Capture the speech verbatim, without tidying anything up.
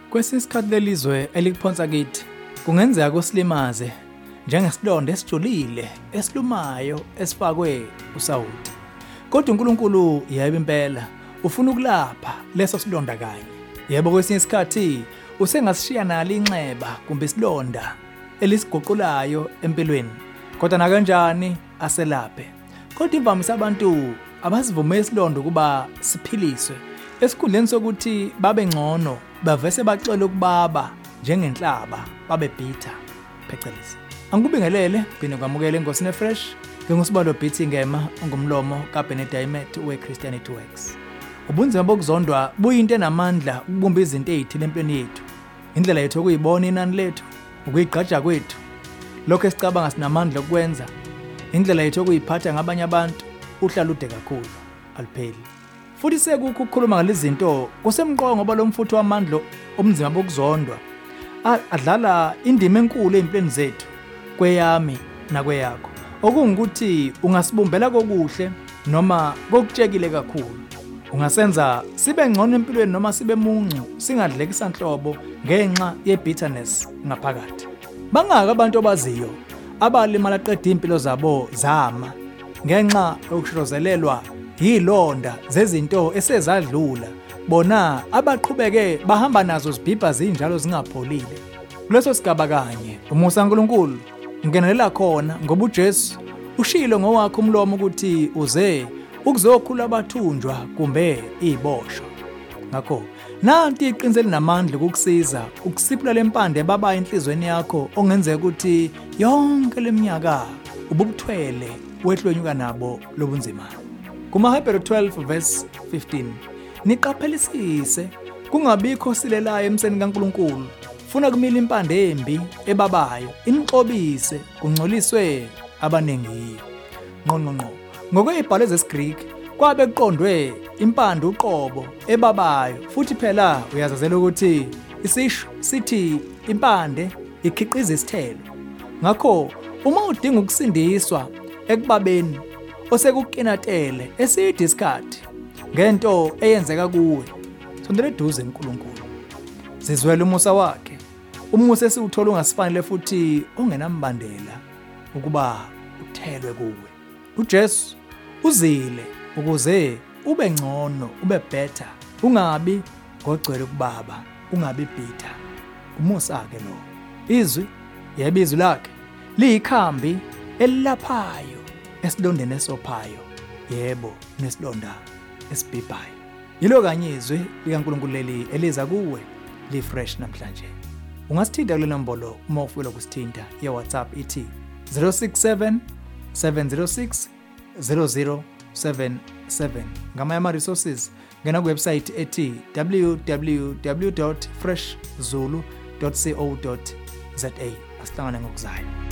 Kwesinye isikhathi lelizwe elikuphonsa kithi kungenzeka kusilimaze njengesilonda esijulile esilumayo esifakwe usawoti. Kodwa uNkulunkulu yebo impela ufuna ukulapha leso silonda kanye. Yebo kwesinye isikhathi usengasishiya nalo inxeba kumbe isilonda elisigoqulayo empilweni. Kodwa na kanjani aselaphe. Kodwa imvamisa abantu abasivumela isilonda kuba siphiliswe esikhundleni sokuthi babe ngcono bavese bacela ukubaba njengenhlaba babe bitter phecelezi. Angikubingelele phinde kwamukele iNkosini Fresh ngingusibalo Bithi Ngema ongumlomo kaBenedict we Christianity Works. Ubunzima bokuzondwa buyinto enamandla ukubumba izinto ezithile empilweni yethu. Indlela yethu ukuyibona inani lethu, ukuyigqaja kwethu. Lokho esicabanga sinamandla ukwenza. Indlela yethu ukuyiphatha ngabanye abantu uhlalude kakhulu alipheli. Futhi sekukho ukukhuluma ngalezi zinto kusemqoka ngoba lo mfutho wamandla omzima bokuzondwa adlala indima enkulu empilweni zethu kweyami nakweyakho. Okungukuthi ungasibumbela kokuhle noma kokutshekile kakhulu. Ungasenza sibe ngcono empilweni noma sibe muncu singadlekisa nhlobo ngenxa yebitterness ngaphakathi. Bangaka abantu abaziyo abalimala qeda impilo zabo zama ngenxa yokushirozelelwa yilonda zezinto esezadlula bona abaqhubeke bahamba nazo zibhibha zinjalo zingapholile. Kuleso sigaba kanye umusa kaNkulunkulu ungenelela khona ngoba uJesu ushilo ngowakhe umlomo ukuthi uze ukuzokhula abathunjwa kumbe iziboshwa. Ngakho nanti iqiniso linamandla ukukusiza ukusipula lempande baba enhlizweni yakho ongenzeka ukuthi yonke leminyaka ubukuthwele wehlonyuka nabo lobunzima. KumaHebheru twelve verse fifteen niqaphelisise kungabikho silelayo emseni kaNkulunkulu funa kumila impande embi ebabayo inixobise kungcoliswe abanengiyo. Ngqongqonqo ngokwezibhalo zesiGreek kwabe kuqondwe impande uqobo ebabayo futhi phela uyazazela ukuthi isisho sithi impande ikhiqiza isithelo. Ngakho uma udinga ukusindiswa ekubabeni osekukinatele eside isikhathi ngento eyenzeka kuwe sondela eduze uNkulunkulu sizwele umusa wakhe umusa esiwuthola ungasifanele futhi ongenambandela ukuba uthelwe kuwe. uJesu uzile ukuze ube ngcono ube better ungabi ngogcwele kubaba ungabi bitter. Umusa ke lo izwi yebo izwi lakhe liyikhambi elilaphayo esilondeni esophayo yebo nesilonda esibhibhayo. Yilo kanye izwi likaNkulunkulu leli eliza kuwe li fresh namhlanje. Ungasithinta kule nombolo uma ufuna ukusithinta ye WhatsApp ithi zero six seven seven zero six zero zero seven seven. Ngamanye ama resources ngena ku website ethi w w w dot fresh zulu dot co dot za. Asihlangane ngokuzayo.